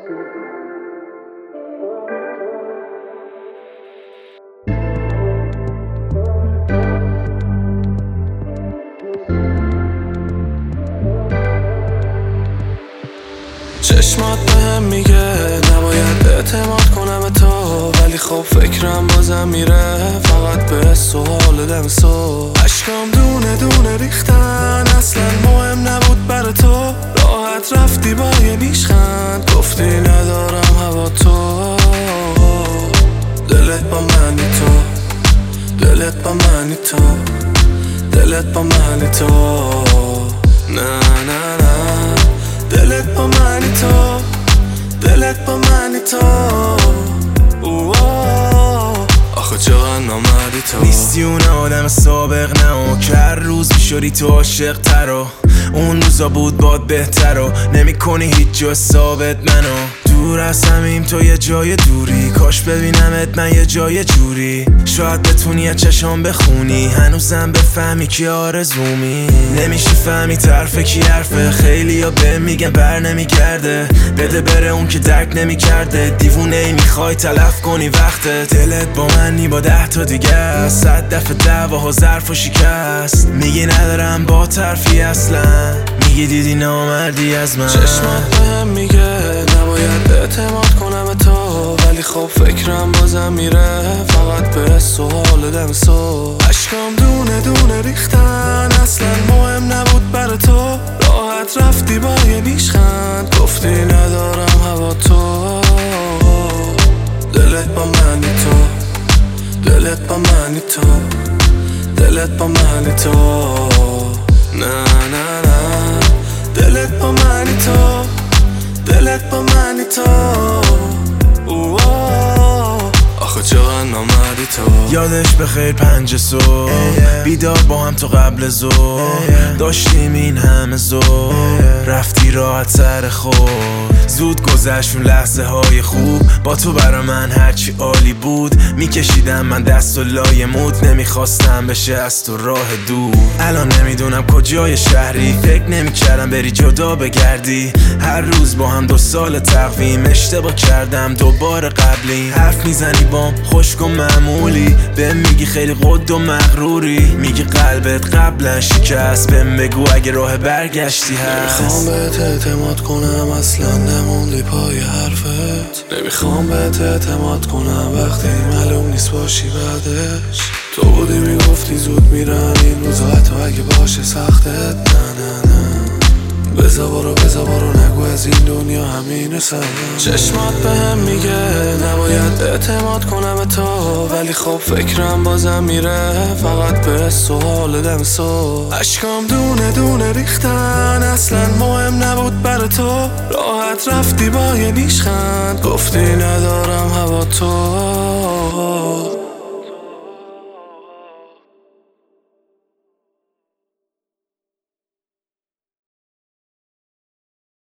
چشمات بهم میگه نباید اعتماد کنم به تو، ولی خب فکرم بازم میره فقط به سوال دم سو. اشکام دونه دونه ریختن، اصلا مهم نبود برا تو. راحت رفتی با یه نیشخند، گفتی ندارم هوا تو. دلت با منی تو، دلت با منی تو، دلت با منی تو. نه نه نه، دلت با منی تو، دلت با منی تو. آخه چقدر نامردی تو. نیستی اون آدم سابق نه، که هر روز میشدی تو عاشق ترا. اون روزا بود باد بهتر و نمی کنی هیچ جا ثابت منو. دور از همیم تو یه جای دوری، کاش ببینمت من یه جای جوری. شاید بتونی از چشام بخونی، هنوزم بفهمی که آرزومی. نمیشه فهمی طرف کی حرفه، خیلی ها به میگن بر نمیگرده. بده بره اون که درک نمیکرده، دیوونه ای میخوای تلف کنی وقتت. دلت با منی با 10 تا دیگه، 100 دفعه دعواها ظرف و شکست. میگی ندارم با طرفی اصلا، میگی دیدی نامردی از من. چشمات بهم میگه نباید اعتماد کنم به تو، ولی خب فکرم بازم میره فقط به سوال دم سو. اشکام دونه دونه ریختن، اصلا مهم نبود برا تو. راحت رفتی با یه نیشخند، گفتی ندارم هوا تو. دلت با منی تو، دلت با منی تو، دلت با منی تو. نه نه نه، دلت با منی تو، دلت با منی تو. آخه چقدر نامردی تو. یادش بخیر 5 صبح بیدار با هم تو قبل ظهر، داشتیم این همه ذوق. رفتی راحت سر خود، زود گذشت اون لحظه های خوب. با تو برا من هرچی عالی بود، میکشیدم من دست و لای مود. نمیخواستم بشه از تو راه دور. الان نمیدونم کجای شهری، فکر نمیکردم بری جدا بگردی. هر روز با هم 2 سال تقویم، اشتباه کردم دوباره قبلی. حرف میزنی بام خشک و معمولی، بهم میگی خیلی قد و مغروری. میگی قلبت قبلا شکست، بهم بگو اگه راه برگشتی هست. نمیخوام بهت اعتماد کنم، اصلا نموندی پای حرفت. نمیخوام بهت اعتماد کنم وقتی معلوم نیست باشی بعدش. تو بودی میگفتی زود میرن این روزا، حتی اگه باشه سختت. نه نه نه، بزا برو نگو از این دنیا همینه سر. چشمات بهم میگه نباید اعتماد کنم به تو، ولی خب فکرم بازم میره فقط به سوال دم سو. اشکام دونه دونه ریختن، اصلا مهم نبود برا تو. راحت رفتی با یه نیشخند، گفتی ندارم هوا تو.